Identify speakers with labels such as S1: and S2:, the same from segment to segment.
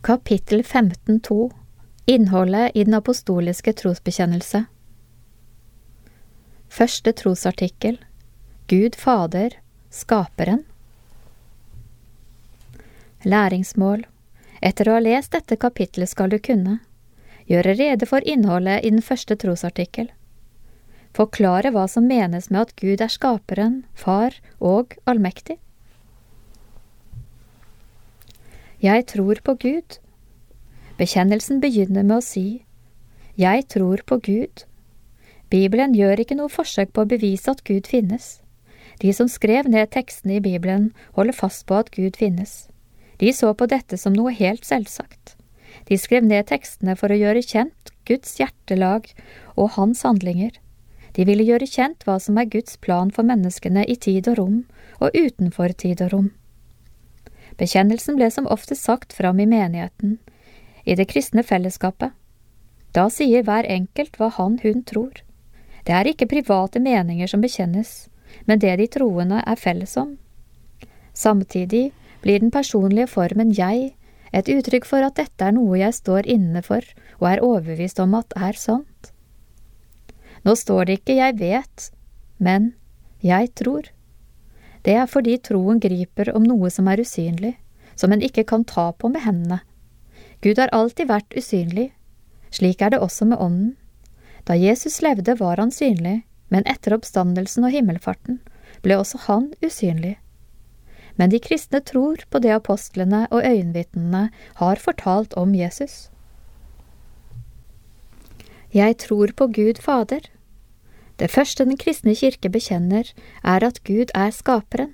S1: Kapittel 15.2 Innholdet i den apostoliske trosbekjennelse. Første trosartikkel Gud Fader, Skaperen. Læringsmål. Etter å ha lest dette kapitlet skal du kunne gjøre rede for innholdet i den første trosartikkel. Forklare hva som menes med at Gud er skaperen, far og allmektig. Jeg tror på Gud. Bekjennelsen begynner med å si Jeg tror på Gud. Bibelen gjør ikke noe forsøk på å bevise at Gud finnes. De som skrev ned tekstene i Bibelen holder fast på at Gud finnes. De så på dette som noe helt selvsagt. De skrev ned tekstene for å gjøre kjent Guds hjertelag og hans handlinger. De ville gjøre kjent hva som er Guds plan for menneskene i tid og rom, og utenfor tid og rom. Bekjennelsen ble som ofte sagt fram i menigheten, i det kristne fellesskapet. Da sier hver enkelt hva hun tror. Det er ikke private meninger som bekjennes, men det de troende er felles om. Samtidig blir den personlige formen jeg et uttrykk for at dette er noe jeg står inne for og er overbevist om at er sant. Nå står det ikke jeg vet, men jeg tror. Det er fordi troen griper om noe som er usynlig, som en ikke kan ta på med hendene. Gud har alltid vært usynlig. Slik er det også med ånden. Da Jesus levde var han synlig, men etter oppstandelsen og himmelfarten ble også han usynlig. Men de kristne tror på det apostlene og øyenvitnene har fortalt om Jesus. Jeg tror på Gud Fader. Det første den kristne kirke bekjenner er at Gud er skaperen.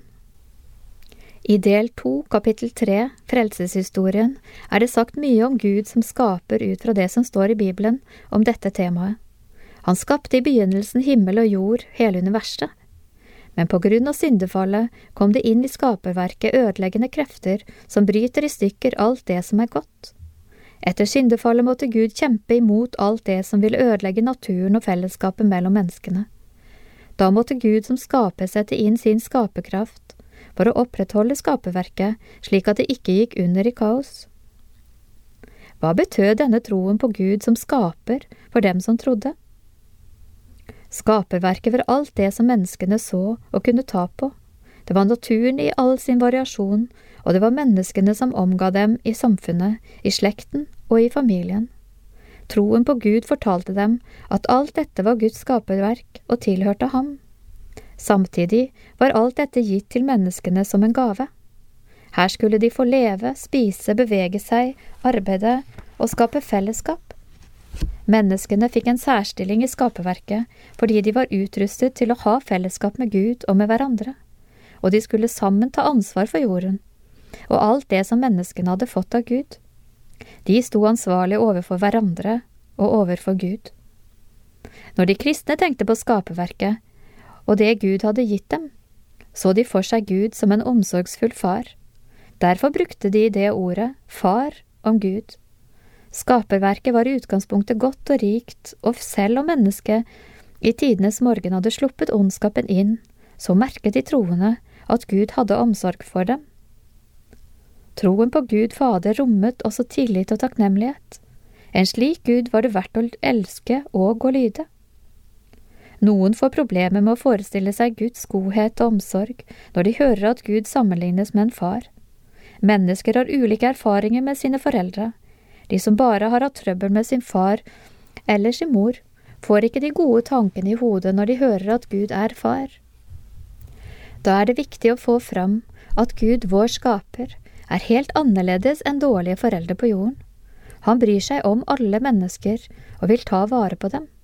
S1: I del 2, kapittel 3, frelseshistorien, er det sagt mye om Gud som skaper ut fra det som står i Bibelen om dette temaet. Han skapte i begynnelsen himmel og jord, hele universet. Men på grunn av syndefallet kom det inn i skaperverket ødeleggende krefter som bryter i stykker alt det som er godt. Etter syndefallet måtte Gud kjempe imot alt det som ville ødelegge naturen og fellesskapet mellom menneskene. Da måtte Gud som skaper sette inn sin skaperkraft for å opprettholde skaperverket slik at det ikke gikk under i kaos. Hva betød denne troen på Gud som skaper for dem som trodde? Skaperverket var alt det som menneskene så og kunne ta på. Det var naturen i all sin variasjon, og det var menneskene som omga dem i samfunnet, i slekten og i familien. Troen på Gud fortalte dem at alt dette var Guds skaperverk og tilhørte ham. Samtidig var alt dette gitt til menneskene som en gave. Her skulle de få leve, spise, bevege seg, arbeide og skape fellesskap. Menneskene fikk en særstilling i skaperverket fordi de var utrustet til å ha fellesskap med Gud og med hverandre, og de skulle sammen ta ansvar for jorden, og alt det som menneskene hadde fått av Gud. De sto ansvarlig overfor hverandre og overfor Gud. Når de kristne tenkte på skaperverket, og det Gud hadde gitt dem, så de for seg Gud som en omsorgsfull far. Derfor brukte de det ordet, far, om Gud. Skaperverket var i utgangspunktet godt og rikt, og selv om mennesket i tidenes morgen hadde sluppet ondskapen inn, så merket de troende at Gud hadde omsorg for dem. Troen på Gud Fader rommet også tillit og takknemlighet. En slik Gud var det verdt å elske og å lyde. Noen får problemer med å forestille seg Guds godhet og omsorg når de hører at Gud sammenlignes med en far. Mennesker har ulike erfaringer med sine foreldre. De som bare har hatt trøbbel med sin far eller sin mor, får ikke de gode tankene i hodet når de hører at Gud er far. Da er det viktig å få fram at Gud, vår skaper, er helt annerledes enn dårlige foreldre på jorden. Han bryr seg om alle mennesker og vil ta vare på dem.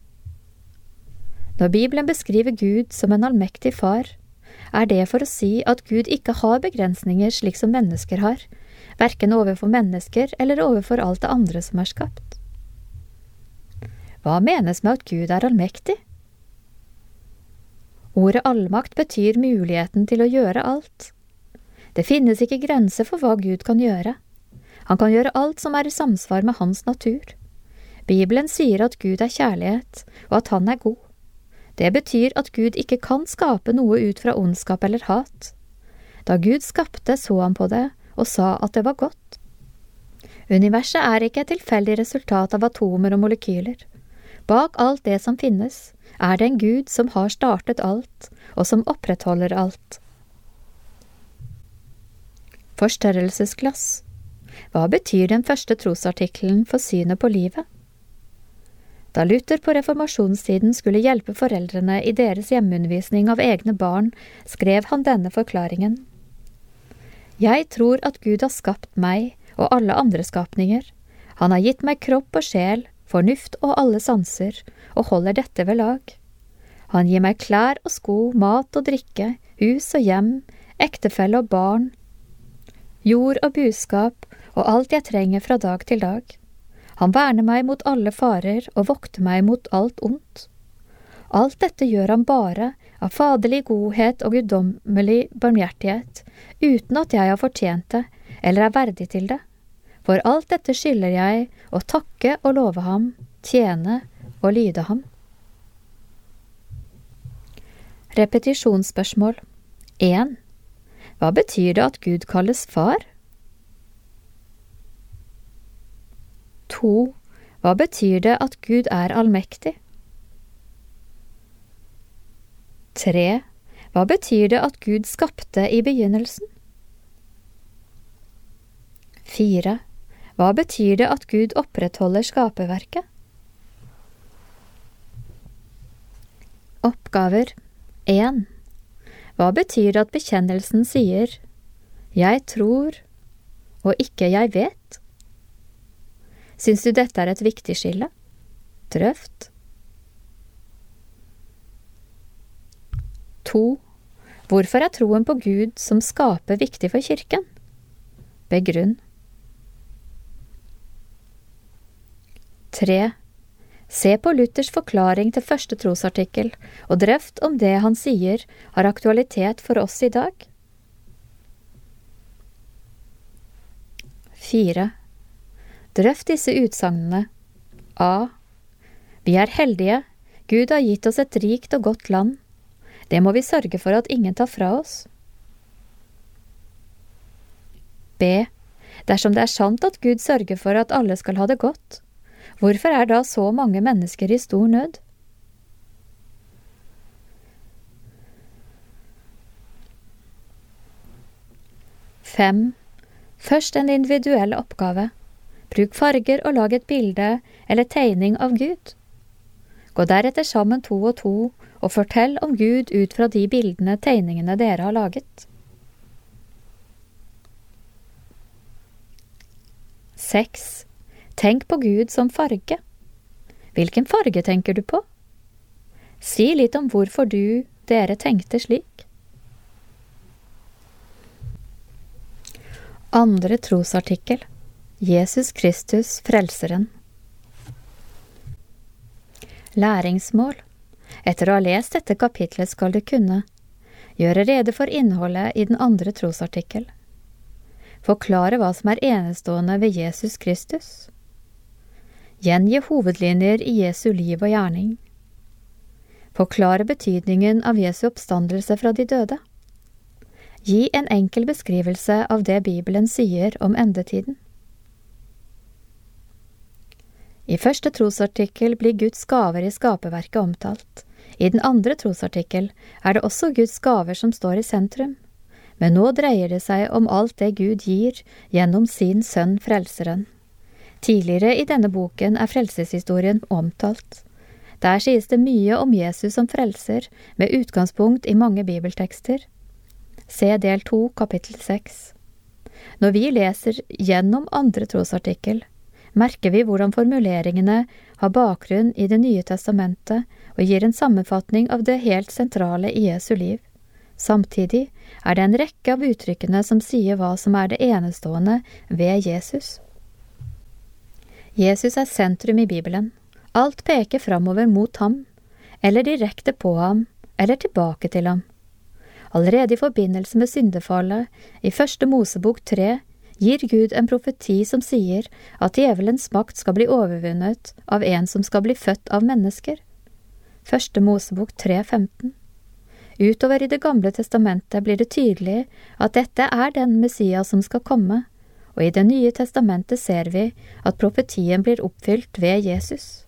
S1: Når Bibelen beskriver Gud som en allmektig far, er det for å si at Gud ikke har begrensninger slik som mennesker har, hverken overfor mennesker eller overfor alt det andre som er skapt. Hva menes med at Gud er allmektig? Ordet allmakt betyr muligheten til å gjøre alt. Det finnes ikke grenser for hva Gud kan gjøre. Han kan gjøre alt som er i samsvar med hans natur. Bibelen sier at Gud er kjærlighet, og at han er god. Det betyr at Gud ikke kan skape noe ut fra ondskap eller hat. Da Gud skapte, så han på det, og sa at det var godt. Universet er ikke et tilfeldig resultat av atomer og molekyler. Bak alt det som finnes, er det en Gud som har startet alt, og som opprettholder alt. Forstørrelsesglass. Hva betyr den første trosartikkelen for synet på livet? Da Luther på reformasjonstiden skulle hjelpe foreldrene i deres hjemmeundervisning av egne barn, skrev han denne forklaringen. Jeg tror at Gud har skapt meg og alle andre skapninger. Han har gitt meg kropp og sjel, fornuft og alle sanser, og holder dette ved lag. Han gir meg klær og sko, mat og drikke, hus og hjem, ektefelle og barn, jord og buskap og alt jeg trenger fra dag til dag. Han verner meg mot alle farer og vokter meg mot alt ondt. Alt dette gjør han bare av faderlig godhet og guddommelig barmhjertighet, uten at jeg har fortjent det eller er verdig til det. For alt dette skylder jeg å takke og love ham, tjene og lyde ham. Repetisjonsspørsmål 1. Hva betyr det at Gud kalles far? 2. Hva betyr det at Gud er allmektig? 3. Hva betyr det at Gud skapte i begynnelsen? 4. Hva betyr det at Gud opprettholder skaperverket? Oppgaver 1. Hva betyr det at bekjennelsen sier «Jeg tror» og ikke «jeg vet»? Syns du dette er et viktig skille? Drøft. 2. Hvorfor er troen på Gud som skaper viktig for kirken? Begrunn. 3. Se på Luthers forklaring til første trosartikkel, og drøft om det han sier har aktualitet for oss i dag. 4. Drøft disse utsagnene. A. Vi er heldige. Gud har gitt oss et rikt og godt land. Det må vi sørge for at ingen tar fra oss. B. Dersom det er sant at Gud sørger for at alle skal ha det godt, hvorfor er da så mange mennesker i stor nød? Fem. Først en individuell oppgave. Bruk farger og lag et bilde eller tegning av Gud. Gå deretter sammen 2 og 2 og fortell om Gud ut fra de bildene, tegningene dere har laget. 6. Tenk på Gud som farge. Hvilken farge tenker du på? Si litt om hvorfor dere tenkte slik. Andre trosartikkel. Jesus Kristus, Frelseren. Læringsmål. Etter å ha lest dette kapitlet skal du kunne gjøre rede for innholdet i den andre trosartikkel. Forklare hva som er enestående ved Jesus Kristus. Gjengi hovedlinjer i Jesu liv og gjerning. Forklare betydningen av Jesu oppstandelse fra de døde. Gi en enkel beskrivelse av det Bibelen sier om endetiden. I første trosartikkel blir Guds gaver i skaperverket omtalt. I den andre trosartikkel er det også Guds gaver som står i sentrum. Men nå dreier det seg om alt det Gud gir gjennom sin sønn Frelseren. Tidligere i denne boken er frelseshistorien omtalt. Der sies det mye om Jesus som frelser, med utgangspunkt i mange bibeltekster. Se del 2, kapittel 6. Når vi leser gjennom andre trosartikkel, merker vi hvordan formuleringene har bakgrunn i Det nye testamentet og gir en sammenfatning av det helt sentrale i Jesu liv. Samtidig er det en rekke av uttrykkene som sier hva som er det enestående ved Jesus. Jesus er sentrum i Bibelen. Alt peker framover mot ham, eller direkte på ham, eller tilbake til ham. Allerede i forbindelse med syndefallet, i første Mosebok 3, gir Gud en profeti som sier at djevelens makt skal bli overvunnet av en som skal bli født av mennesker. Første Mosebok 3:15. Utover i Det gamle testamentet blir det tydelig at dette er den Messias som skal komme, og i Det nye testamentet ser vi at profetien blir oppfylt ved Jesus.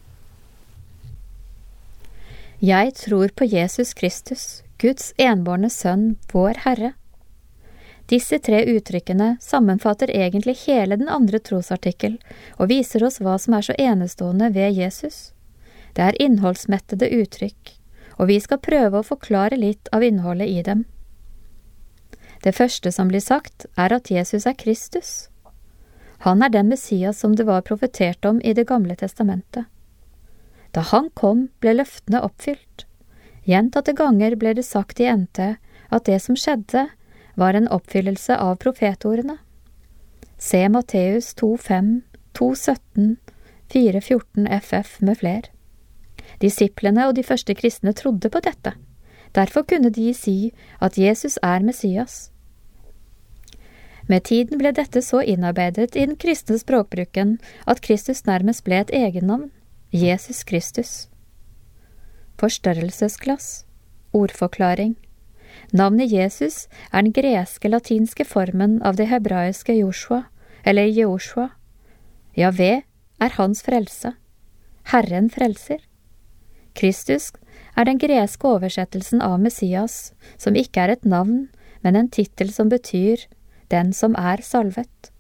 S1: Jeg tror på Jesus Kristus, Guds enbårne sønn, vår Herre. Disse 3 uttrykkene sammenfatter egentlig hele den andre trosartikkel og viser oss hva som så enestående ved Jesus. Det innholdsmettede uttrykk, og vi skal prøve å forklare litt av innholdet i dem. Det første som blir sagt at Jesus Kristus. Han den Messias som det var profetert om i Det gamle testamentet. Da han kom, ble løftene oppfylt. Gjentatte ganger ble det sagt i NT at det som skjedde, var en oppfyllelse av profetordene. Se Matteus 2,5, 2,17, 4,14 FF med fler. Disiplene og de første kristne trodde på dette. Derfor kunne de si at Jesus Messias. Med tiden ble dette så innarbeidet i den kristne språkbruken at Kristus nærmest ble et egennavn, Jesus Kristus. Forstørrelsesglass, ordforklaring. Navnet Jesus den greske-latinske formen av det hebraiske Joshua, eller Jehoshua. Jahve hans frelse. Herren frelser. Kristus den greske oversettelsen av Messias, som ikke et navn, men en titel som betyr «den som salvet».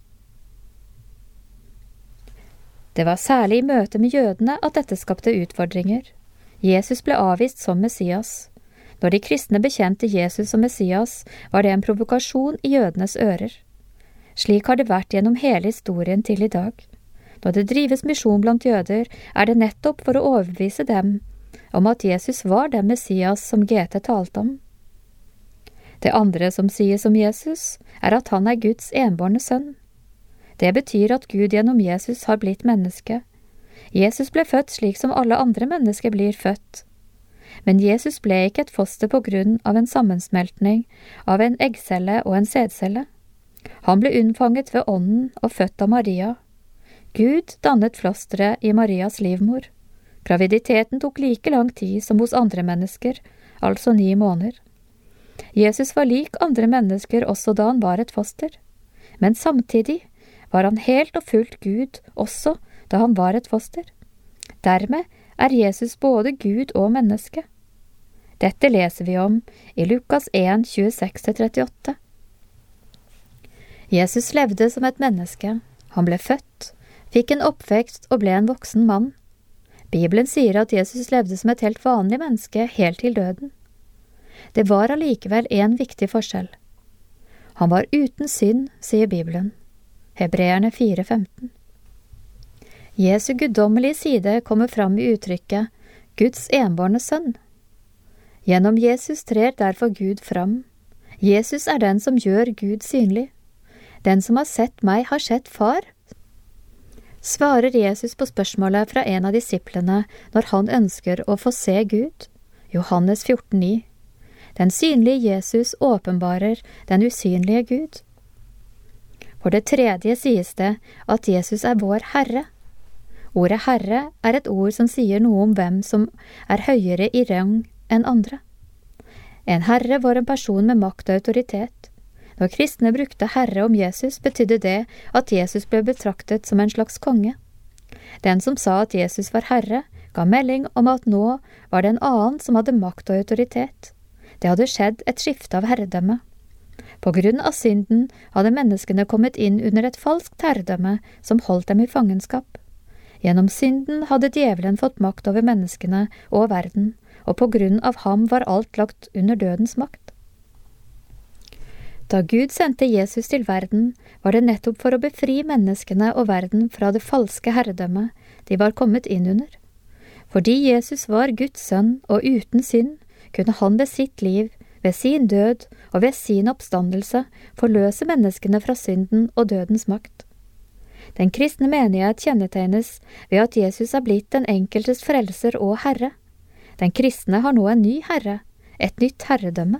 S1: Det var særlig i møte med jødene at dette skapte utfordringer. Jesus ble avvist som Messias. Når de kristne bekjente Jesus som Messias, var det en provokasjon i jødenes ører. Slik har det vært gjennom hele historien til i dag. Når det drives misjon blant jøder, det nettopp for å overbevise dem om at Jesus var den Messias som GT talte om. Det andre som sies om Jesus, at han Guds enbårne sønn. Det betyr at Gud gjennom Jesus har blitt menneske. Jesus ble født slik som alle andre mennesker blir født. Men Jesus ble ikke et foster på grunn av en sammensmeltning av en eggcelle og en sædcelle. Han ble unnfanget ved ånden og født av Maria. Gud dannet flosteret i Marias livmor. Graviditeten tok like lang tid som hos andre mennesker, altså 9 måneder. Jesus var lik andre mennesker også da han var et foster. Men samtidig var han helt og fullt Gud også da han var et foster. Dermed Jesus både Gud og menneske. Dette leser vi om i Lukas 1, 26-38. Jesus levde som et menneske. Han ble født, fikk en oppvekst og ble en voksen mann. Bibelen sier at Jesus levde som et helt vanlig menneske helt til døden. Det var allikevel en viktig forskjell. Han var uten synd, sier Bibelen. Hebreerne 4,15. Jesu guddommelige side kommer fram i uttrykket Guds enbårne sønn. Gjennom Jesus trer derfor Gud fram. Jesus den som gjør Gud synlig. Den som har sett meg, har sett far. Svarer Jesus på spørsmålet fra en av disiplene når han ønsker å få se Gud? Johannes 14,9. Den synlige Jesus åpenbarer den usynlige Gud. For det tredje sies det at Jesus vår Herre. Ordet Herre et ord som sier noe om hvem som høyere i rang enn andre. En herre var en person med makt og autoritet. Når kristne brukte herre om Jesus, betydde det at Jesus ble betraktet som en slags konge. Den som sa at Jesus var herre, ga melding om at nå var det en annen som hadde makt og autoritet. Det hadde skjedd et skifte av herredømme. På grunn av synden hadde menneskene kommet inn under et falskt herredømme som holdt dem i fangenskap. Gjennom synden hadde djevelen fått makt over menneskene og verden, og på grunn av ham var alt lagt under dødens makt. Da Gud sendte Jesus til verden, var det nettopp for å befri menneskene og verden fra det falske herredømmet de var kommet inn under. Fordi Jesus var Guds sønn og uten synd, kunne han ved sitt liv, ved sin død og ved sin oppstandelse forløse menneskene fra synden og dødens makt. Den kristne menighet kjennetegnes ved at Jesus blitt den enkeltes frelser og herre. Den kristne har nå en ny herre, et nytt herredømme.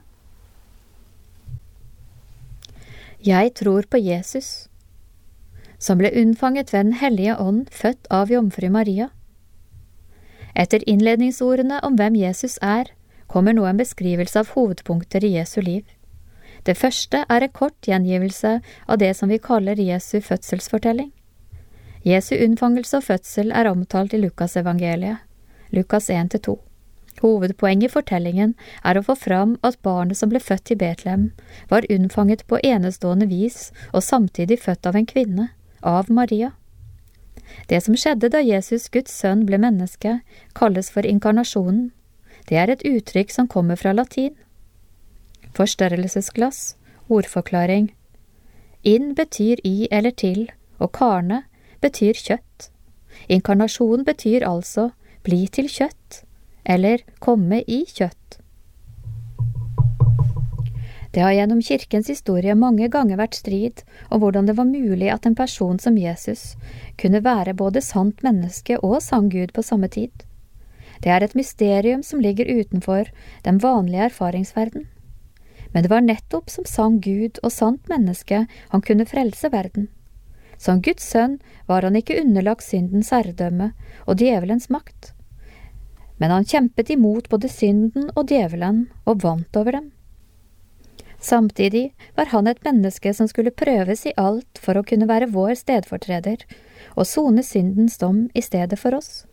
S1: Jeg tror på Jesus, som ble unnfanget ved den hellige ånd, født av jomfru Maria. Etter innledningsordene om hvem Jesus kommer nå en beskrivelse av hovedpunkter i Jesu liv. Det første er en kort gjengivelse av det som vi kaller Jesu fødselsfortelling. Jesu unnfangelse og fødsel er omtalt i Lukas-evangeliet, Lukas 1-2. Hovedpoenget i fortellingen er å få fram at barnet som ble født i Betlehem, var unnfanget på enestående vis og samtidig født av en kvinne, av Maria. Det som skjedde da Jesus, Guds sønn, ble menneske, kalles for inkarnasjonen. Det er et uttrykk som kommer fra latin. Forstørrelsesglass, ordforklaring. Inn betyr i eller til, og karne betyr kjøtt. Inkarnasjon betyr altså bli til kjøtt, eller komme i kjøtt. Det har gjennom kirkens historie mange ganger vært strid om hvordan det var mulig at en person som Jesus kunne være både sant menneske og sann Gud på samme tid. Det er et mysterium som ligger utenfor den vanlige erfaringsverden. Men det var nettopp som sann Gud og sant menneske han kunne frelse verden. Som Guds sønn var han ikke underlagt syndens herredømme og djevelens makt. Men han kjempet imot både synden og djevelen og vant over dem. Samtidig var han et menneske som skulle prøves i alt for å kunne være vår stedfortreder og sone syndens dom i stedet for oss.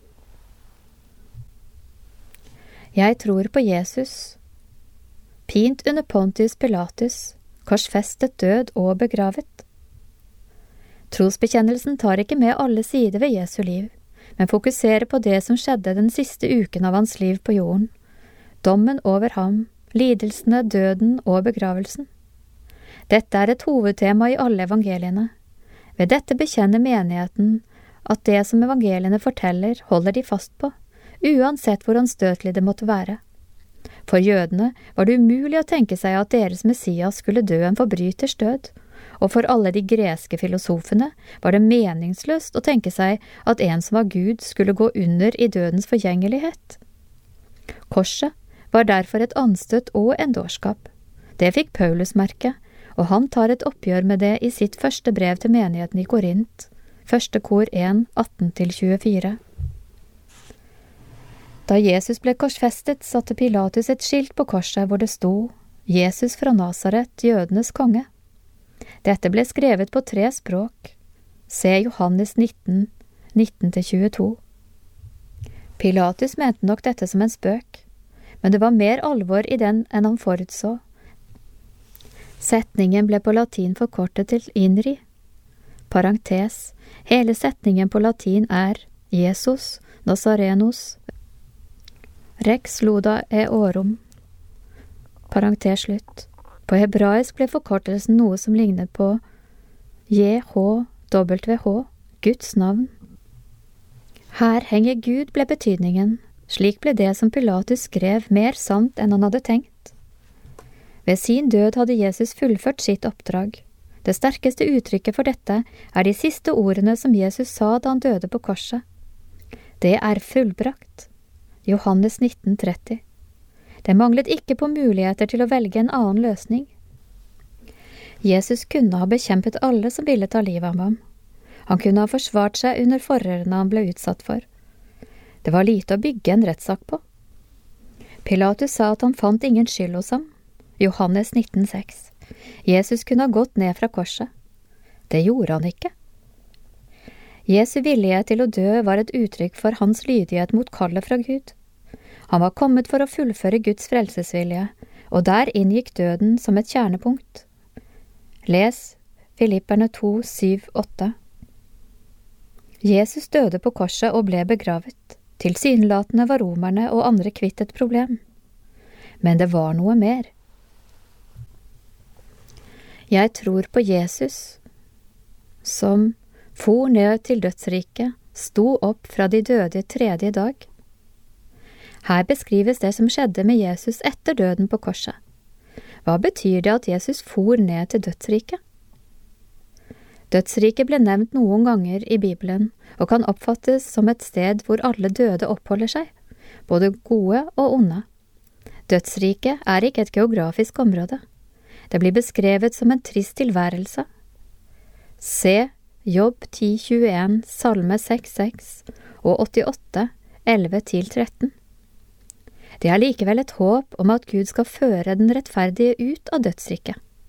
S1: Jeg tror på Jesus, pint under Pontius Pilatus, korsfestet, død og begravet. Trosbekjennelsen tar ikke med alle sider ved Jesu liv, men fokuserer på det som skjedde den siste uken av hans liv på jorden, dommen over ham, lidelsene, døden og begravelsen. Dette er et hovedtema i alle evangeliene. Ved dette bekjenner menigheten at det som evangeliene forteller, holder de fast på, uansett hvor anstøtelig det måtte være. For jødene var det umulig å tenke seg at deres Messias skulle dø en forbryters død, og for alle de greske filosofene var det meningsløst å tenke seg at en som var Gud skulle gå under i dødens forgjengelighet. Korset var derfor et anstøt og en dårskap. Det fikk Paulus merke, og han tar et oppgjør med det i sitt første brev til menigheten i Korint, 1. Kor 1, 18-24. Da Jesus ble korsfestet, satte Pilatus et skilt på korset hvor det sto «Jesus fra Nazaret, jødenes konge». Dette ble skrevet på 3 språk. Se Johannes 19, 19-22. Pilatus mente nok dette som en spøk, men det var mer alvor i den enn han forutså. Setningen ble på latin forkortet til INRI. Parentes, hele setningen på latin er Jesus Nazarenus Rex Loda Eorum. Parentes slutt. På hebraisk ble forkortelsen noe som lignet på JHWH, Guds navn. Her henger Gud ble betydningen. Slik ble det som Pilatus skrev mer sant enn han hadde tenkt. Ved sin død hadde Jesus fullført sitt oppdrag. Det sterkeste uttrykket for dette er de siste ordene som Jesus sa da han døde på korset. Det er fullbrakt. Johannes 19:30. Det manglet ikke på muligheter til å velge en annen løsning. Jesus kunne ha bekjempet alle som ville ta livet av ham. Han kunne ha forsvart seg under forhørene han ble utsatt for. Det var lite å bygge en rettssak på. Pilatus sa at han fant ingen skyld hos ham. Johannes 19,6. Jesus kunne ha gått ned fra korset. Det gjorde han ikke. Jesu vilje til å dø var et uttrykk for hans lydighet mot kallet fra Gud. Han var kommet for å fullføre Guds frelsesvilje, og der inngikk døden som et kjernepunkt. Les Filipperne 2, 7, 8. Jesus døde på korset og ble begravet. Tilsynelatende var romerne og andre kvitt et problem. Men det var noe mer. Jeg tror på Jesus, som for ned til dødsriket, sto opp fra de døde 3. dag. Her beskrives det som skjedde med Jesus etter døden på korset. Hva betyr det at Jesus for ned til dødsriket? Dødsriket ble nevnt noen ganger i Bibelen, og kan oppfattes som et sted hvor alle døde oppholder seg, både gode og onde. Dødsriket er ikke et geografisk område. Det blir beskrevet som en trist tilværelse. Se Jobb 10,21, Salme 6,6 og 88, 11-13. Det er likevel et håp om at Gud skal føre den rettferdige ut av dødsriket.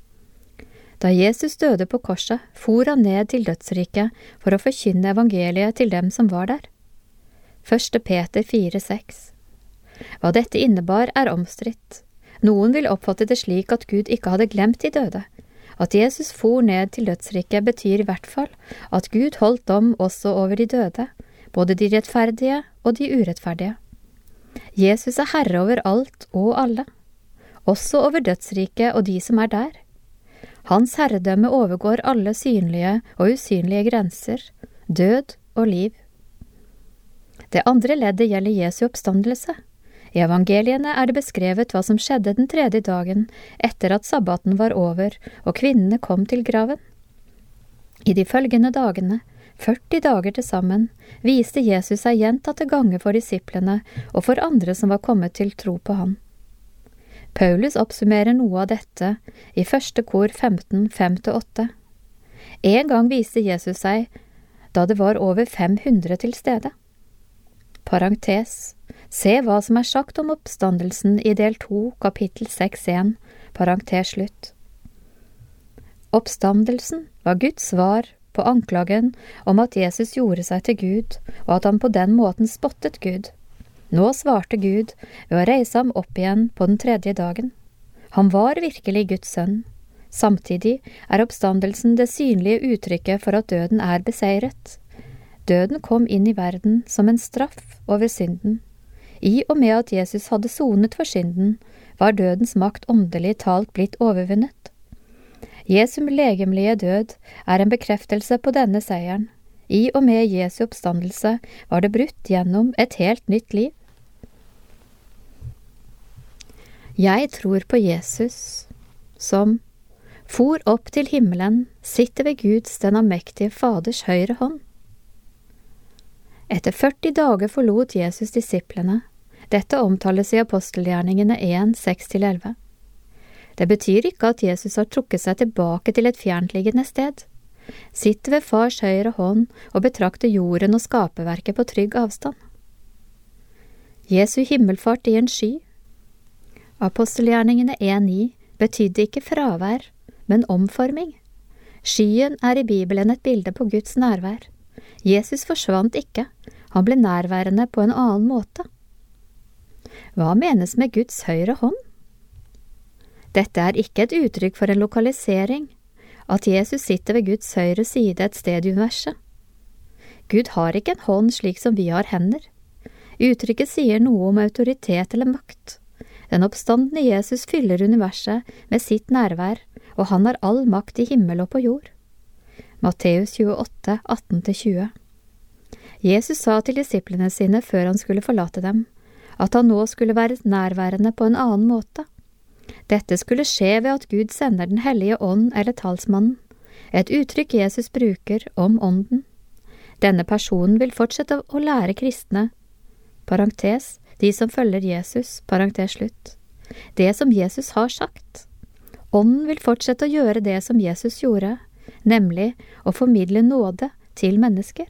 S1: Da Jesus døde på korset, for han ned til dødsriket for å forkynne evangeliet til dem som var der. 1. Peter 4,6. Hva dette innebar er omstridt. Noen vil oppfatte det slik at Gud ikke hadde glemt de døde. At Jesus for ned til dødsriket betyr i hvert fall at Gud holdt dom også over de døde, både de rettferdige og de urettferdige. Jesus er herre over alt og alle, også over dødsriket og de som er der. Hans herredømme overgår alle synlige og usynlige grenser, død og liv. Det andre leddet gjelder Jesu oppstandelse. I evangeliene er det beskrevet hva som skjedde den tredje dagen etter at sabbaten var over og kvinnene kom til graven. I de følgende dagene, 40 dager til sammen, viste Jesus seg gjentatte ganger for disiplene og for andre som var kommet til tro på ham. Paulus oppsummerer noe av dette i 1. kor 15, 5-8. En gang viste Jesus seg da det var over 500 til stede. Parentes. Se hva som er sagt om oppstandelsen i del 2, kapittel 6.1, parentes slutt. Oppstandelsen var Guds svar på anklagen om at Jesus gjorde seg til Gud, og at han på den måten spottet Gud. Nå svarte Gud ved å reise ham opp igjen på den tredje dagen. Han var virkelig Guds sønn. Samtidig er oppstandelsen det synlige uttrykket for at døden er beseiret. Døden kom inn i verden som en straff over synden. I og med at Jesus hadde sonet for synden, var dødens makt åndelig talt blitt overvunnet. Jesu legemlige død er en bekreftelse på denne seieren. I og med Jesu oppstandelse var det brutt gjennom et helt nytt liv. Jeg tror på Jesus, som for opp til himmelen, sitter ved Guds den allmektige Faders høyre hånd. Etter 40 dager forlot Jesus disiplene. Dette omtales i apostelgjerningene 1, 6-11. Det betyr ikke at Jesus har trukket seg tilbake til et fjerntliggende sted. Sitter ved fars høyre hånd og betrakter jorden og skaperverket på trygg avstand. Jesu himmelfart i en sky. Apostelgjerningene 1,9 betydde ikke fravær, men omforming. Skyen er i Bibelen et bilde på Guds nærvær. Jesus forsvant ikke, han ble nærværende på en annen måte. Hva menes med Guds høyre hånd? Dette er ikke et uttrykk for en lokalisering, at Jesus sitter ved Guds høyre side et sted i universet. Gud har ikke en hånd slik som vi har hender. Uttrykket sier noe om autoritet eller makt. Den oppstandende Jesus fyller universet med sitt nærvær, og han har all makt i himmel og på jord. Matteus 28, 18-20. Jesus sa til disiplene sine før han skulle forlate dem, at han nå skulle være nærværende på en annen måte. Dette skulle skje ved at Gud sender den hellige ånd eller talsmannen, et uttrykk Jesus bruker om ånden. Denne personen vil fortsette å lære kristne, parentes, de som følger Jesus, parentes slutt, det som Jesus har sagt. Ånden vil fortsette å gjøre det som Jesus gjorde, nemlig å formidle nåde til mennesker.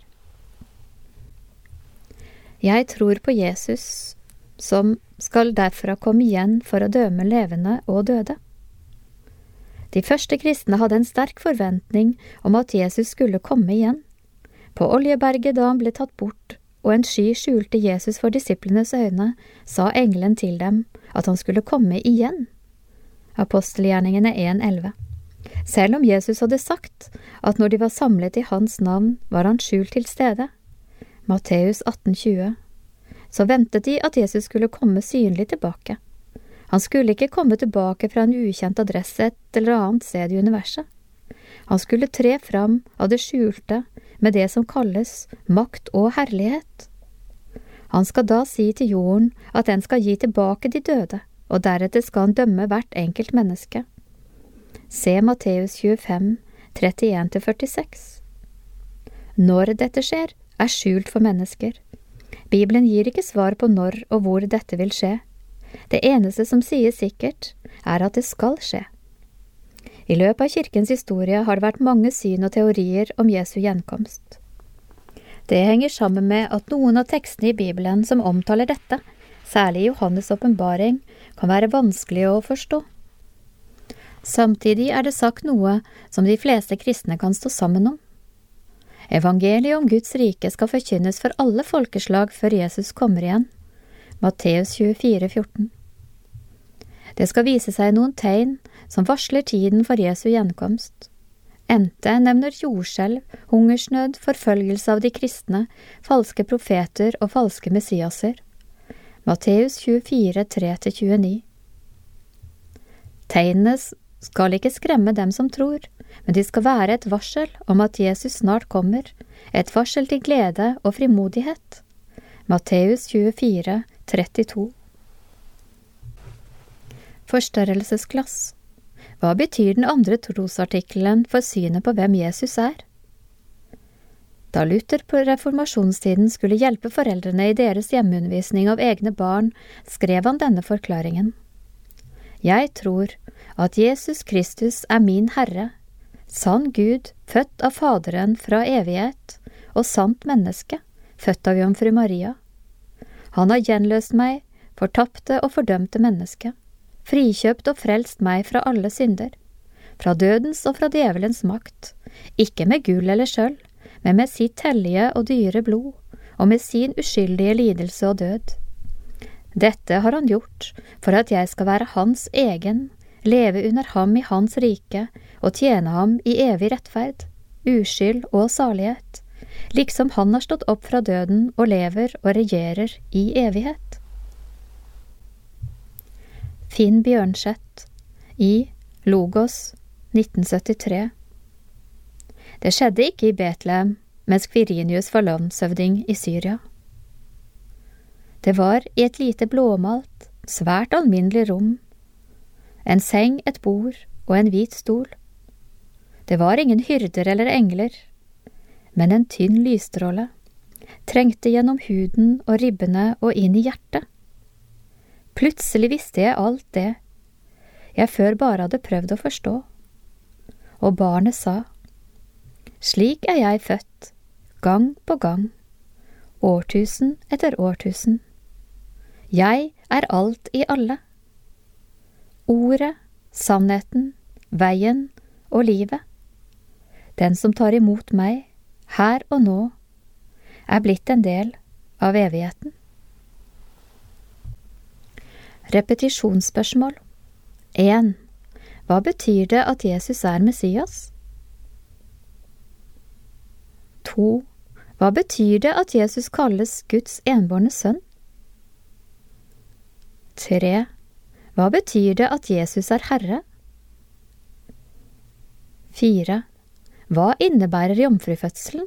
S1: Jeg tror på Jesus, som skal derfra komme igjen for å dømme levende og døde. De første kristne hadde en sterk forventning om at Jesus skulle komme igjen. På Oljeberget da han ble tatt bort, og en sky skjulte Jesus for disiplenes øyne, sa engelen til dem at han skulle komme igjen. Apostelgjerningene 1,11. Selv om Jesus hadde sagt at når de var samlet i hans navn, var han skjult til stede. Matteus 18,20. Så ventet de at Jesus skulle komme synlig tilbake. Han skulle ikke komme tilbake fra en ukjent adresse et eller annet sted i universet. Han skulle tre fram av det skjulte med det som kalles makt og herlighet. Han skal da si til jorden at den skal gi tilbake de døde, og deretter skal han dømme hvert enkelt menneske. Se Matteus 25, 31-46. Når dette skjer, er skjult for mennesker. Bibelen gir ikke svar på når og hvor dette vil skje. Det eneste som sier sikkert, er at det skal skje. I løpet av kirkens historie har det vært mange syn og teorier om Jesu gjenkomst. Det henger sammen med at noen av tekstene i Bibelen som omtaler dette, særlig Johannes åpenbaring, kan være vanskelige å forstå. Samtidig det sagt noe som de fleste kristne kan stå sammen om. Evangeliet om Guds rike skal forkynnes for alle folkeslag før Jesus kommer igjen. Matteus 24:14. Det skal vise seg noen tegn som varsler tiden for Jesu gjenkomst. Ente nevner jordskjelv, hungersnød, forfølgelse av de kristne, falske profeter og falske messiaser. Matteus 24:3-29. Tegnene skal ikke skremme dem som tror, men de skal være et varsel om at Jesus snart kommer, et varsel til glede og frimodighet. Matteus 24:32. Forstørrelsesglass. Hva betyr den andre trosartikkelen for synet på hvem Jesus Da Luther på reformasjonstiden skulle hjelpe foreldrene i deres hjemmeundervisning av egne barn, skrev han denne forklaringen. Jeg tror at Jesus Kristus min Herre, sann Gud, født av Faderen fra evighet, og sant menneske, født av Jomfru Maria. Han har gjenløst meg, fortapte og fordømte menneske, frikjøpt og frelst meg fra alle synder, fra dødens og fra djevelens makt, ikke med gull eller sølv, men med sitt hellige og dyre blod, og med sin uskyldige lidelse og død. Dette har han gjort for at jeg skal være hans egen, leve under ham i hans rike og tjene ham i evig rettferd, uskyld og salighet, liksom han har stått opp fra døden og lever og regjerer i evighet. Finn Bjørnseth i Logos 1973. Det skjedde ikke i Betlehem, mens Quirinius var landshøvding i Syria. Det var i et lite blåmalt, svært alminnelig rom, en seng, et bord og en hvit stol. Det var ingen hyrder eller engler, men en tynn lysstråle, trengte gjennom huden og ribbene og inn i hjertet. Plutselig visste jeg alt det jeg før bare hadde prøvd å forstå. Og barnet sa, slik jeg født, gang på gang, årtusen etter årtusen. Jeg alt i alle. Ordet, sannheten, veien og livet. Den som tar imot meg, her og nå, blitt en del av evigheten. Repetisjonsspørsmål. 1. Hva betyr det at Jesus Messias? 2. Hva betyr det at Jesus kalles Guds enbårne sønn? 3. Hva betyr det at Jesus Herre? 4. Hva innebærer jomfrufødselen?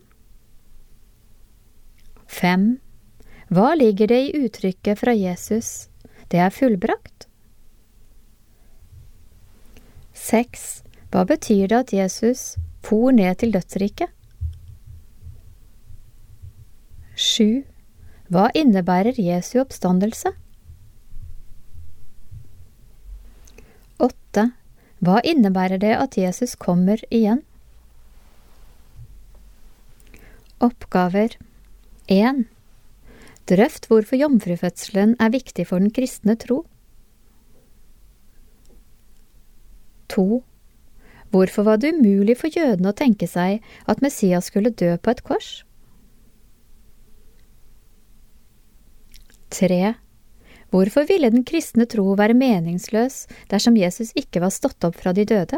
S1: 5. Hva ligger det i uttrykket fra Jesus? Det fullbrakt. 6. Hva betyr det at Jesus for ned til dødsriket? 7. Hva innebærer Jesu oppstandelse? 8. Hva innebærer det at Jesus kommer igjen? Oppgaver. 1. Drøft hvorfor jomfrufødselen viktig for den kristne tro. 2. Hvorfor var det umulig for jødene å tenke seg at Messias skulle dø på et kors? 3. Hvorfor ville den kristne tro være meningsløs dersom Jesus ikke var stått opp fra de døde?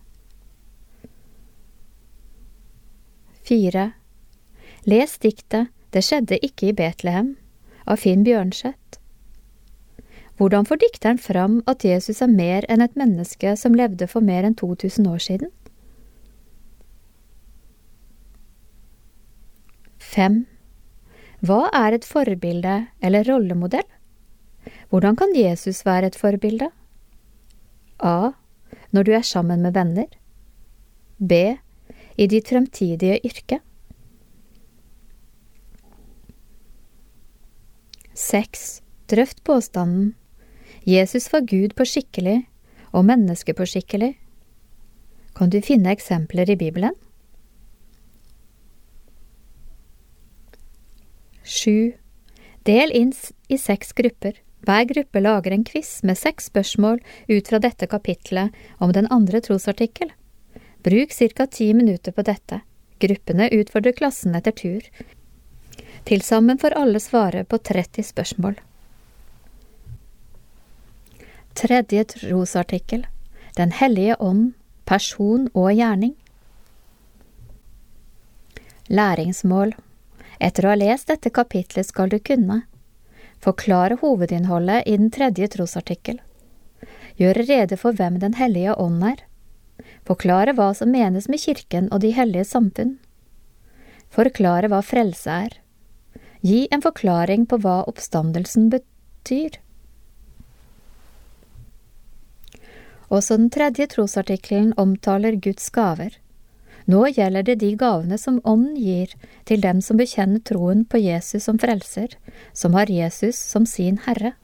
S1: 4. Les diktet «Det skjedde ikke i Betlehem» av Finn Bjørnseth. Hvordan får dikteren fram at Jesus mer enn et menneske som levde for mer enn 2000 år siden? 5. Hva et forbilde eller rollemodell? Hvordan kan Jesus være et forbilde? A. Når du sammen med venner. B. I ditt fremtidige yrke. 6. Drøft påstanden. Jesus var Gud på skikkelig og menneske på skikkelig. Kan du finne eksempler i Bibelen? 7. Del inn i 6 grupper. Hver gruppe lager en quiz med 6 spørsmål ut fra dette kapitlet om den andre trosartikkel. Bruk ca. 10 minutter på dette. Gruppene utfordrer klassen etter tur. Til sammen får alle svare på 30 spørsmål. Tredje trosartikkel. Den hellige ånd, person og gjerning. Læringsmål. Etter å ha lest dette kapitlet skal du kunne forklare hovedinnholdet i den tredje trosartikkel. Gjøre rede for hvem den hellige ånd er. Forklare hva som menes med kirken og de hellige samfunn. Forklare hva frelse er. Gi en forklaring på hva oppstandelsen betyr. Også den tredje trosartikkelen omtaler Guds gaver. Nå gjelder det de gavene som ånden gir til dem som bekjenner troen på Jesus som frelser, som har Jesus som sin Herre.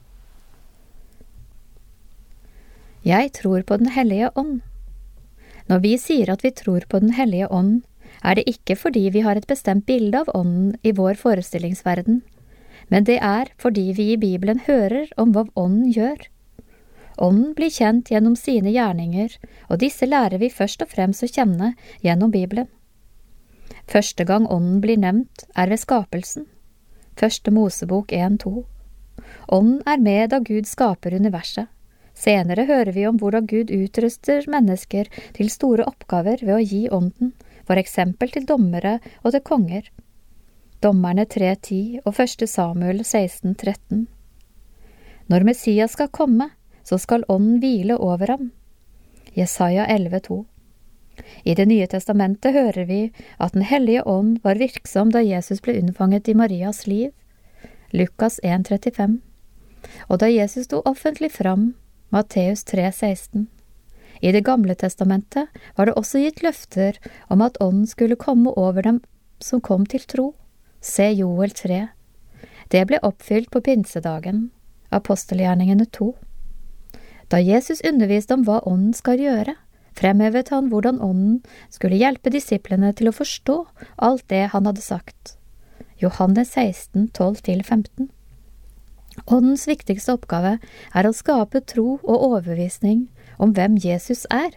S1: Jeg tror på den hellige ånd. Når vi sier at vi tror på den hellige ånd, er det ikke fordi vi har et bestemt bilde av ånden i vår forestillingsverden, men det er fordi vi i Bibelen hører om hva ånden gjør. Ånden blir kjent gjennom sine gjerninger, og disse lærer vi først og fremst å kjenne gjennom Bibelen. Første gang ånden blir nevnt er ved skapelsen. Første Mosebok 1:2. Ånden er med da Gud skaper universet. Senere hører vi om hvordan Gud utruster mennesker til store oppgaver ved å gi ånden, for eksempel til dommere og til konger. Dommerne 3:10 og 1. Samuel 16:13. Når Messias skal komme, så skal ånden hvile over ham. Jesaja 11:2. I Det nye testamentet hører vi at den hellige ånd var virksom da Jesus ble unnfanget i Marias liv. Lukas 1:35. Og da Jesus sto offentlig fram, Matteus 3:16. I Det gamle testamentet var det også gitt løfter om at ånden skulle komme over dem som kom til tro. Se Joel 3. Det ble oppfylt på pinsedagen. Apostelgjerningene 2. Da Jesus underviste om hva ånden skal gjøre, fremhevet han hvordan ånden skulle hjelpe disiplene til å forstå alt det han hadde sagt. Johannes 16, 12-15. Åndens viktigste oppgave er å skape tro og overbevisning om hvem Jesus er.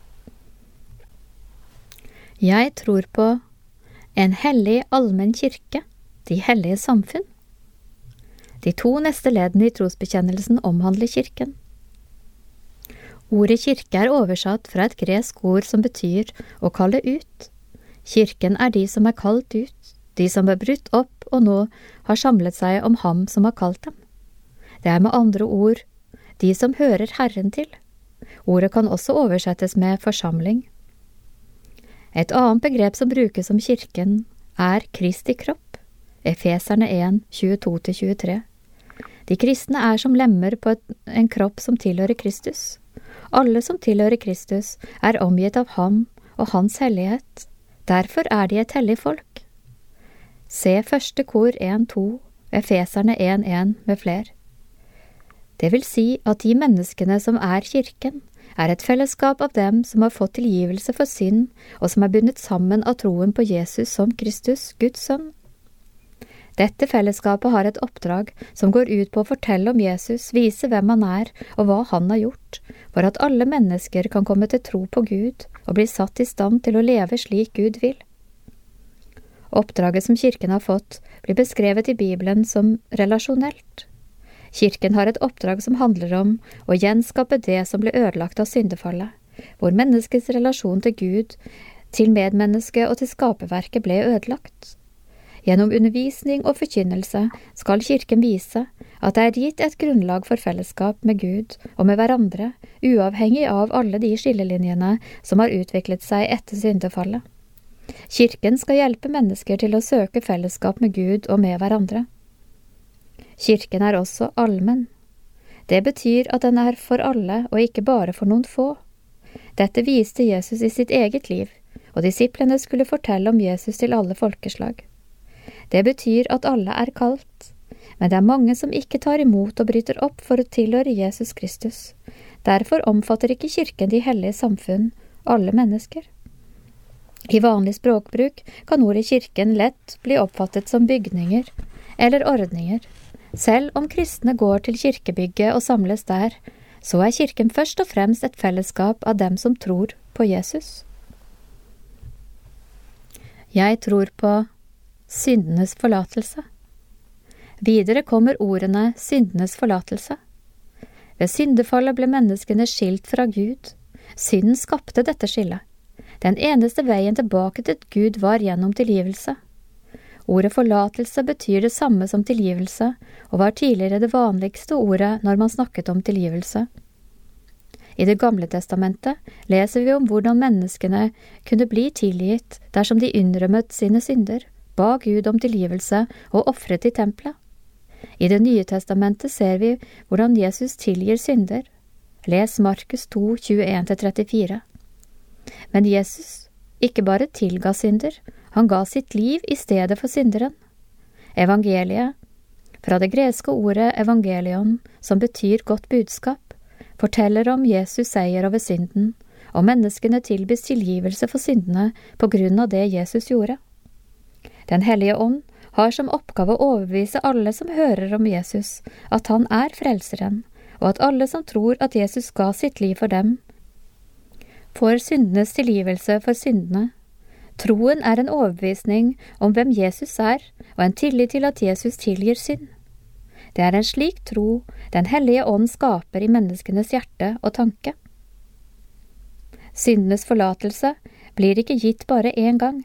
S1: Jeg tror på en hellig allmenn kirke, de hellige samfunn. De 2 neste leddene i trosbekjennelsen omhandler kirken. Ordet kirke er oversatt fra et gresk ord som betyr å kalle ut. Kirken er de som er kalt ut, de som er brutt opp og nå har samlet seg om ham som har kalt dem. Det er med andre ord de som hører Herren til. Ordet kan også oversettes med forsamling. Et annet begrep som brukes om kirken er Kristi kropp, Efeserne 1, 22-23. De kristne er som lemmer på en kropp som tilhører Kristus. Alle som tilhører Kristus er omgitt av ham og hans hellighet. Derfor er de et hellig folk. Se første kor 1-2, Efeserne 1-1 med fler. Det vil si at de menneskene som er kirken, er et fellesskap av dem som har fått tilgivelse for synd, og som er bundet sammen av troen på Jesus som Kristus, Guds sønn. Dette fellesskapet har et oppdrag som går ut på å fortelle om Jesus, vise hvem han er og hva han har gjort, for at alle mennesker kan komme til tro på Gud og bli satt i stand til å leve slik Gud vil. Oppdraget som kirken har fått blir beskrevet i Bibelen som relasjonelt. Kirken har et oppdrag som handler om å gjenskape det som ble ødelagt av syndefallet, hvor menneskets relasjon til Gud, til medmennesket og til skaperverket ble ødelagt. Gjennom undervisning og forkynnelse skal kirken vise at det er gitt et grunnlag for fellesskap med Gud og med hverandre, uavhengig av alle de skillelinjene som har utviklet seg etter syndefallet. Kirken skal hjelpe mennesker til å søke fellesskap med Gud og med hverandre. Kirken er også allmenn. Det betyr at den er for alle og ikke bare for noen få. Dette viste Jesus i sitt eget liv, og disiplene skulle fortelle om Jesus til alle folkeslag. Det betyr at alle er kalt, men det er mange som ikke tar imot og bryter opp for å tilhøre Jesus Kristus. Derfor omfatter ikke kirken de hellige samfunn, alle mennesker. I vanlig språkbruk kan ordet kirken lett bli oppfattet som bygninger eller ordninger. Selv om kristne går til kirkebygget og samles der, så kirken først og fremst et fellesskap av dem som tror på Jesus. Jeg tror på syndenes forlatelse. Videre kommer ordene syndenes forlatelse. Ved syndefallet ble menneskene skilt fra Gud. Synden skapte dette skillet. Den eneste veien tilbake til Gud var gjennom tilgivelse. Ordet forlatelse betyr det samme som tilgivelse, og var tidligere det vanligste ordet når man snakket om tilgivelse. I Det gamle testamentet leser vi om hvordan menneskene kunne bli tilgitt dersom de innrømmet sine synder, ba Gud om tilgivelse og offret i tempelet. I Det nye testamentet ser vi hvordan Jesus tilgir synder. Les Markus 2, 21-34. Men Jesus ikke bare tilga synder, han ga sitt liv i stedet for synderen. Evangeliet, fra det greske ordet evangelion, som betyr godt budskap, forteller om Jesus seier over synden, og menneskene tilbys tilgivelse for syndene på grunn av det Jesus gjorde. Den hellige ånd har som oppgave å overbevise alle som hører om Jesus, at han er frelseren, og at alle som tror at Jesus ga sitt liv for dem, får syndenes tilgivelse for syndene. Troen er en overbevisning om hvem Jesus er, og en tillit til at Jesus tilgir synd. Det er en slik tro Den hellige ånd skaper i menneskenes hjerte og tanke. Syndenes forlatelse blir ikke gitt bare én gang.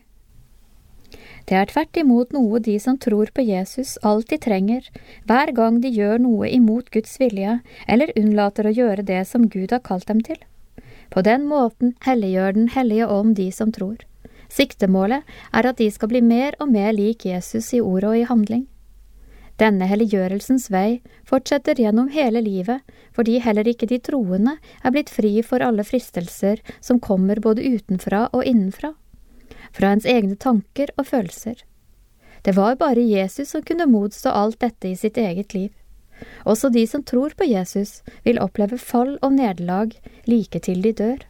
S1: Det er tvert imot noe de som tror på Jesus alltid trenger, hver gang de gjør noe imot Guds vilje, eller unnlater å gjøre det som Gud har kalt dem til. På den måten helliggjør Den hellige ånd de som tror. Siktemålet er at de skal bli mer og mer lik Jesus i ord og i handling. Denne helliggjørelsens vei fortsetter gjennom hele livet, fordi heller ikke de troende er blitt fri for alle fristelser som kommer både utenfra og innenfra, fra ens egne tanker og følelser. Det var bare Jesus som kunne motstå alt dette i sitt eget liv. Også de som tror på Jesus vil oppleve fall og nederlag like til de dør.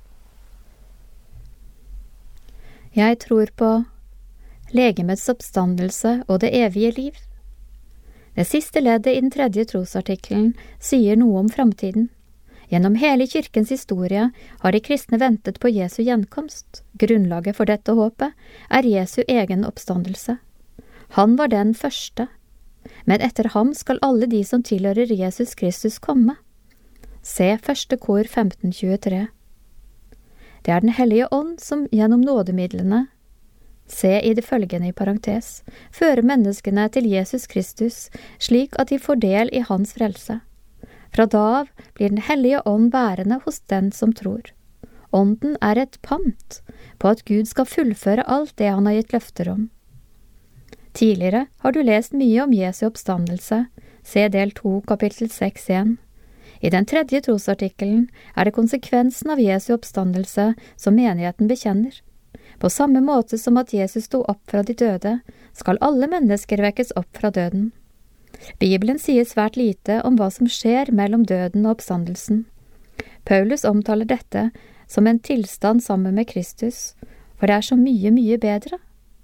S1: Jeg tror på legemets oppstandelse og det evige liv. Det siste leddet i den 3. trosartikkelen sier noe om framtiden. Gjennom hele kirkens historie har de kristne ventet på Jesu gjenkomst. Grunnlaget for dette håpet er Jesu egen oppstandelse. Han var den første, men etter ham skal alle de som tilhører Jesus Kristus komme. Se 1. kor 15:23. Det er Den hellige ånd som gjennom nådemidlene, se i det følgende i parentes, fører menneskene til Jesus Kristus slik at de får del i hans frelse. Fra da av blir Den hellige ånd værende hos den som tror. Ånden er et pant på at Gud skal fullføre alt det han har gitt løfter om. Tidligere har du lest mye om Jesu oppstandelse, se del 2, kapittel 6:1. I den 3. trosartikkelen er det konsekvensen av Jesu oppstandelse som menigheten bekjenner. På samme måte som at Jesus sto opp fra de døde, skal alle mennesker vekkes opp fra døden. Bibelen sier svært lite om hva som skjer mellom døden og oppstandelsen. Paulus omtaler dette som en tilstand sammen med Kristus, for det er så mye, mye bedre.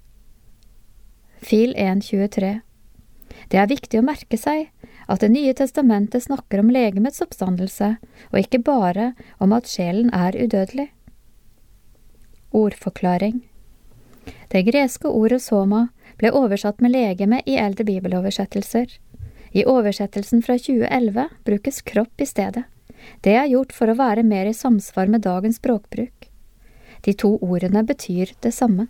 S1: Fil 1.23. Det er viktig å merke seg at Det nye testamentet snakker om legemets oppstandelse, og ikke bare om at sjelen er udødelig. Ordforklaring. Det greske ordet soma ble oversatt med legeme i eldre bibeloversettelser. I oversettelsen fra 2011 brukes kropp i stedet. Det er gjort for å være mer i samsvar med dagens språkbruk. De to ordene betyr det samme.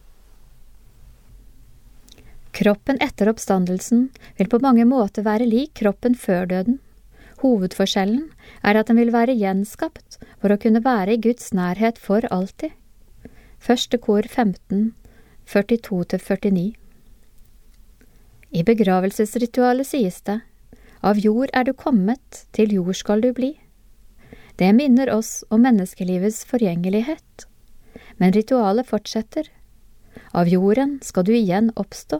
S1: Kroppen etter oppstandelsen vil på mange måter være lik kroppen før døden. Hovedforskjellen er at den vil være gjenskapt for å kunne være i Guds nærhet for alltid. 1. kor 15, 42-49. I begravelsesritualet sies det, av jord er du kommet, til jord skal du bli. Det minner oss om menneskelivets forgjengelighet. Men ritualet fortsetter. Av jorden skal du igjen oppstå.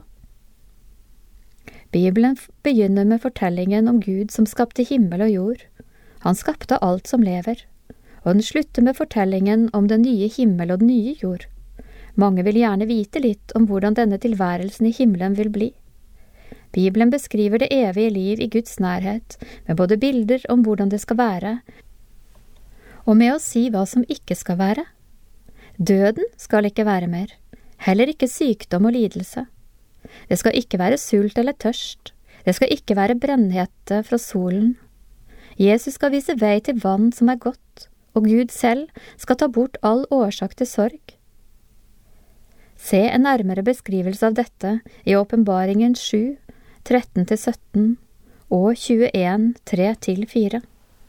S1: Bibelen begynner med fortellingen om Gud som skapte himmel og jord. Han skapte alt som lever. Og den slutter med fortellingen om den nye himmel og den nye jord. Mange vil gjerne vite litt om hvordan denne tilværelsen i himmelen vil bli. Bibelen beskriver det evige liv i Guds nærhet, med både bilder om hvordan det skal være, og med å si hva som ikke skal være. Døden skal ikke være mer, heller ikke sykdom og lidelse. Det skal ikke være sult eller tørst, det skal ikke være brennhete fra solen. Jesus skal vise vei til vann som er godt, og Gud selv skal ta bort all årsak til sorg. Se en nærmere beskrivelse av dette i Åpenbaringen 7, 13-17 og 21, 3-4.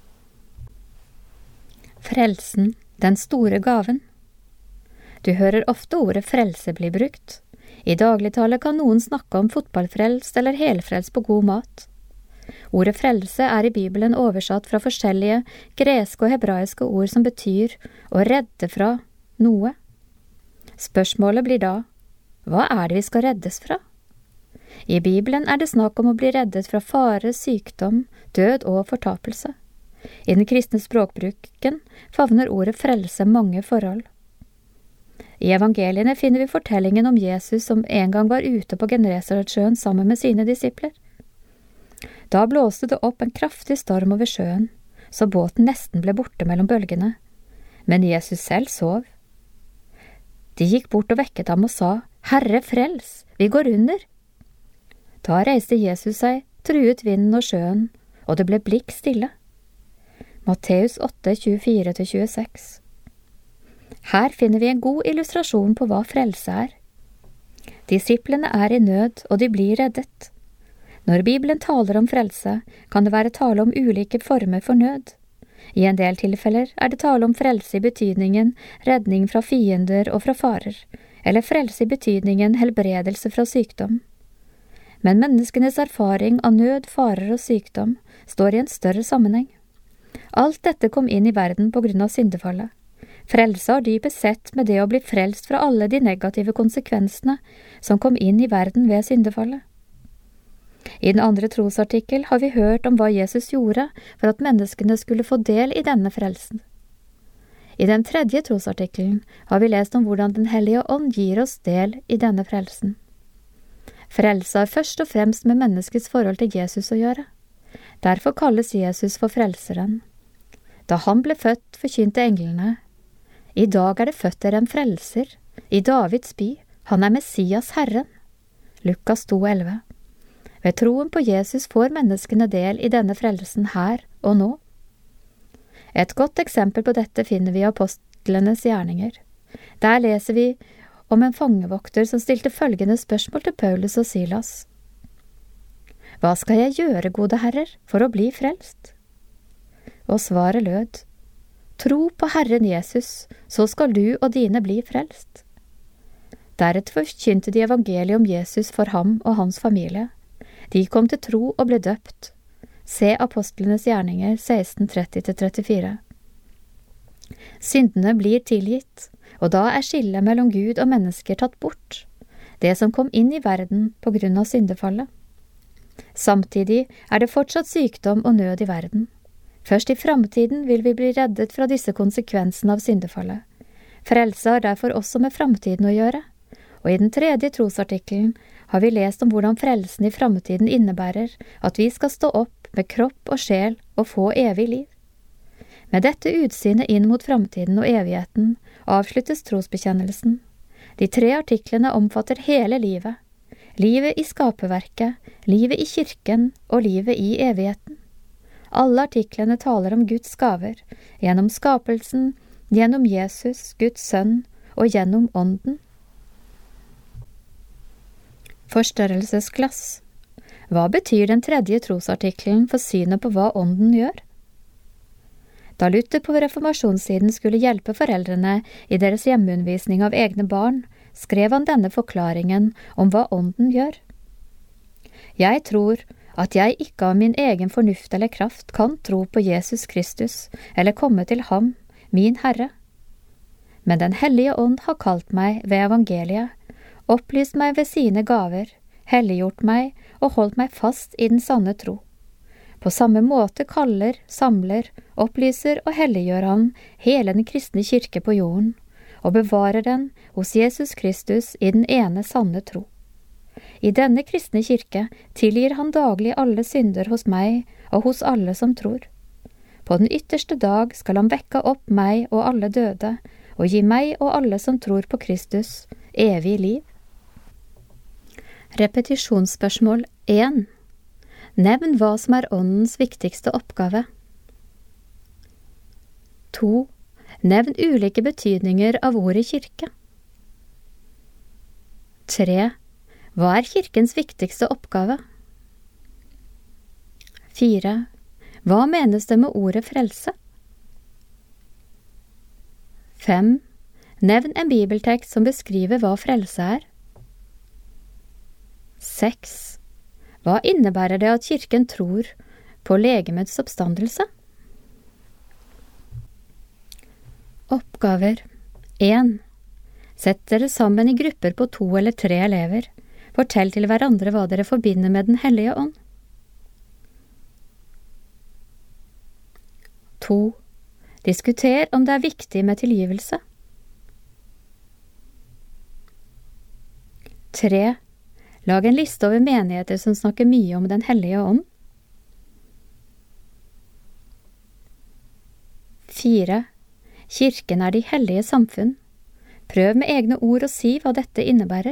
S1: Frelsen, den store gaven. Du hører ofte ordet frelse bli brukt. I dagligtale kan noen snakke om fotballfrelst eller helfrelst på god mat. Ordet frelse er i Bibelen oversatt fra forskjellige greske og hebraiske ord som betyr å redde fra noe. Spørsmålet blir da, hva er det vi skal reddes fra? I Bibelen er det snakk om å bli reddet fra fare, sykdom, død og fortapelse. I den kristne språkbruken favner ordet frelse mange forhold. I evangeliene finner vi fortellingen om Jesus som en gang var ute på Genesaretsjøen sammen med sine disipler. Da blåste det opp en kraftig storm over sjøen, så båten nesten ble borte mellom bølgene. Men Jesus selv sov. De gikk bort og vekket ham og sa, «Herre, frels, vi går under!» Da reiste Jesus seg, truet vinden og sjøen, og det ble blikk stille. Matteus 8, 24-26. Her finner vi en god illustrasjon på hva frelse er. Disiplene er i nød, og de blir reddet. Når Bibelen taler om frelse, kan det være tale om ulike former for nød. I en del tilfeller er det tale om frelse i betydningen redning fra fiender og fra farer, eller frelse i betydningen helbredelse fra sykdom. Men menneskenes erfaring av nød, farer og sykdom står i en større sammenheng. Alt dette kom inn i verden på grunn av syndefallet. Frelse har dypest sett med det å bli frelst fra alle de negative konsekvensene som kom inn i verden ved syndefallet. I den andre trosartikkel har vi hørt om hva Jesus gjorde for at menneskene skulle få del i denne frelsen. I den tredje trosartikkelen har vi lest om hvordan Den hellige ånd gir oss del i denne frelsen. Frelse har først og fremst med menneskets forhold til Jesus å gjøre. Derfor kalles Jesus for frelseren. Da han ble født, forkynte englene, «I dag er det født dere en frelser, i Davids by, han er Messias Herren.» Lukas 2,11. Ved troen på Jesus får menneskene del i denne frelsen her og nå. Et godt eksempel på dette finner vi i apostlenes gjerninger. Der leser vi om en fangevokter som stilte følgende spørsmål til Paulus og Silas. «Hva skal jeg gjøre, gode herrer, for å bli frelst?» Og svaret lød, «Tro på Herren Jesus, så skal du og dine bli frelst.» Deretter forkynte de evangeliet om Jesus for ham og hans familie. De kom til tro og ble døpt. Se apostlenes gjerninger 16:30-34. Syndene blir tilgitt, og da er skillet mellom Gud og mennesker tatt bort, det som kom inn i verden på grunn av syndefallet. Samtidig er det fortsatt sykdom og nød i verden. Først i framtiden vil vi bli reddet fra disse konsekvensene av syndefallet. Frelse har derfor også med framtiden å gjøre, og i den tredje trosartikkelen har vi lest om hvordan frelsen i framtiden innebærer at vi skal stå opp med kropp og sjel og få evig liv. Med dette utsynet inn mot framtiden og evigheten avsluttes trosbekjennelsen. De 3 artiklene omfatter hele livet. Livet i skaperverket, livet i kirken og livet i evigheten. Alle artiklene taler om Guds gaver, gjennom skapelsen, gjennom Jesus, Guds sønn og gjennom ånden. Forstørrelsesglass. Hva betyr den tredje trosartikkelen for synet på hva ånden gjør? Da Luther på reformasjonssiden skulle hjelpe foreldrene i deres hjemmeundervisning av egne barn, skrev han denne forklaringen om hva ånden gjør. Jeg tror at jeg ikke av min egen fornuft eller kraft kan tro på Jesus Kristus eller komme til ham, min Herre. Men Den hellige ånd har kalt meg ved evangeliet, opplyst meg ved sine gaver, helliggjort meg og holdt meg fast i den sanne tro. På samme måte kaller, samler, opplyser og helliggjør han hele den kristne kirke på jorden, og bevarer den hos Jesus Kristus i den ene sanne tro. I denne kristne kirke tilgir han daglig alle synder hos meg og hos alle som tror. På den ytterste dag skal han vekke opp meg og alle døde, og gi meg og alle som tror på Kristus evig liv. Repetisjonsspørsmål 1. Nevn hva som er åndens viktigste oppgave. 2. Nevn ulike betydninger av ordet kirke. 3. Hva er kirkens viktigste oppgave? 4. Hva menes det med ordet frelse? 5. Nevn en bibeltekst som beskriver hva frelse er. 6. Hva innebærer det at kirken tror på legemets oppstandelse? Oppgaver 1. Sett dere sammen i grupper på 2 eller 3 elever. Fortell til hverandre hva dere forbinder med Den hellige ånd. 2. Diskuter om det er viktig med tilgivelse. 3. Lag en liste over menigheter som snakker mye om Den hellige ånd. 4. Kirken er de hellige samfunn. Prøv med egne ord å si hva dette innebærer.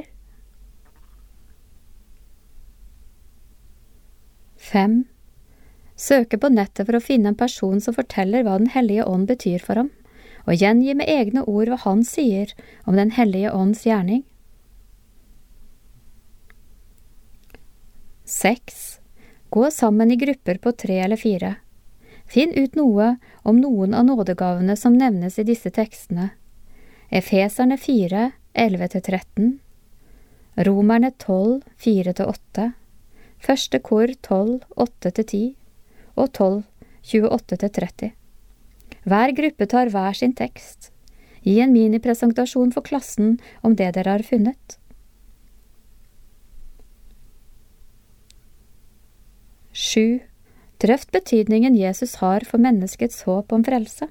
S1: 5. Søke på nettet for å finne en person som forteller hva Den hellige ånd betyr for ham, og gjengi med egne ord hva han sier om Den hellige ånds gjerning. 6. Gå sammen i grupper på 3 eller 4. Finn ut noe om noen av nådegavene som nevnes i disse tekstene. Efeserne 4, 11-13, Romerne 12, 4-8, Første kor 12, 8-10 og 12, 28-30. Hver gruppe tar hver sin tekst. Gi en minipresentasjon for klassen om det dere har funnet. 7. Drøft betydningen Jesus har for menneskets håp om frelse.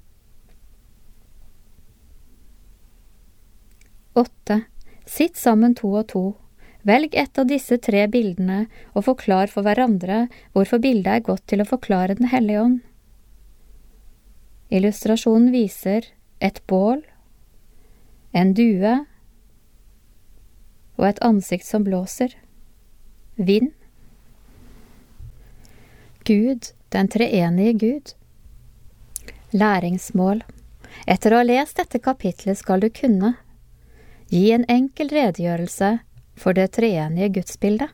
S1: 8. Sitt sammen 2 og 2. Velg ett av disse 3 bildene og forklar for hverandre hvorfor bildet er godt til å forklare Den hellige ånd. Illustrasjonen viser et bål, en due og et ansikt som blåser. Vind. Gud, den treenige Gud. Læringsmål. Etter å ha lest dette kapitlet skal du kunne gi en enkel redegjørelse for det treenige gudsbildet.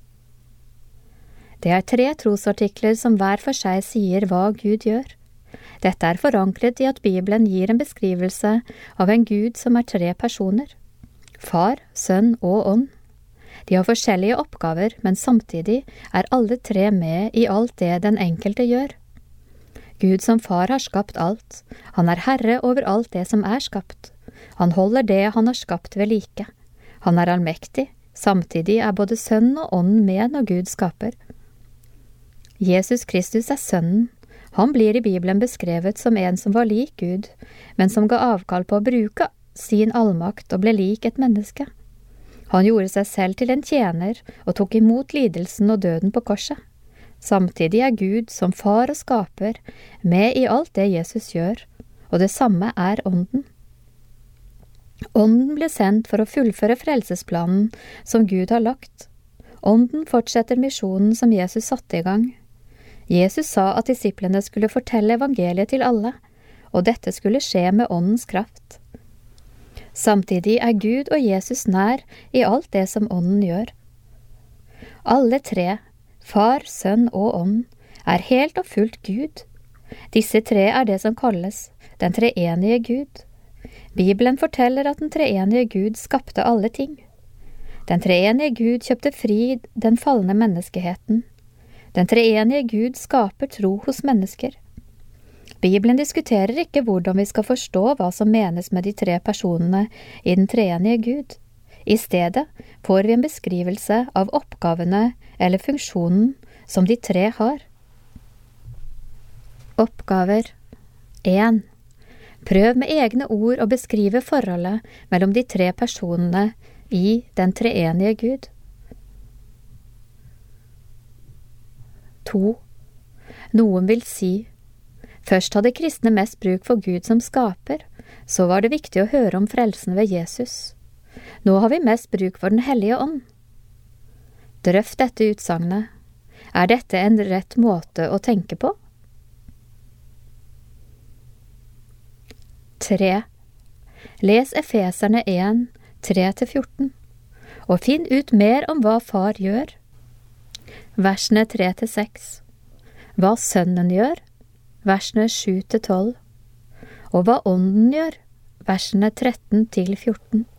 S1: Det er 3 trosartikler som hver for seg sier hva Gud gjør. Dette er forankret i at Bibelen gir en beskrivelse av en Gud som er 3 personer, Far, Sønn og Ånd. De har forskjellige oppgaver, men samtidig er alle 3 med i alt det den enkelte gjør. Gud som Far har skapt alt. Han er herre over alt det som er skapt. Han holder det han har skapt ved like. Han er allmektig, samtidig er både Sønnen og Ånden med når Gud skaper. Jesus Kristus er Sønnen. Han blir i Bibelen beskrevet som en som var lik Gud, men som ga avkall på å bruke sin allmakt og ble lik et menneske. Han gjorde seg selv til en tjener og tok imot lidelsen og døden på korset. Samtidig er Gud som Far og skaper med i alt det Jesus gjør, og det samme er Ånden. Ånden ble sendt for å fullføre frelsesplanen som Gud har lagt. Ånden fortsetter misjonen som Jesus satte i gang. Jesus sa at disiplene skulle fortelle evangeliet til alle, og dette skulle skje med Åndens kraft. Samtidig er Gud og Jesus nær i alt det som Ånden gjør. Alle 3, Far, Sønn og Ånd, er helt og fullt Gud. Disse 3 er det som kalles den treenige Gud. Bibelen forteller at den treenige Gud skapte alle ting. Den treenige Gud kjøpte fri den falne menneskeheten. Den treenige Gud skaper tro hos mennesker. Bibelen diskuterer ikke hvordan vi skal forstå hva som menes med de 3 personene i den treenige Gud. I stedet får vi en beskrivelse av oppgavene eller funksjonen som de 3 har. Oppgaver 1. Prøv med egne ord å beskrive forholdet mellom de 3 personene i den treenige Gud. 2. Noen vil si, først hadde kristne mest bruk for Gud som skaper, så var det viktig å høre om frelsen ved Jesus. Nå har vi mest bruk for den hellige ånd. Drøft dette utsagnet. Er dette en rett måte å tenke på? 3. Les Efeserne 1, 3-14, og finn ut mer om hva far gjør. Versene 3-6. Hva sønnen gjør, versene 7-12, og hva ånden gjør, versene 13-14.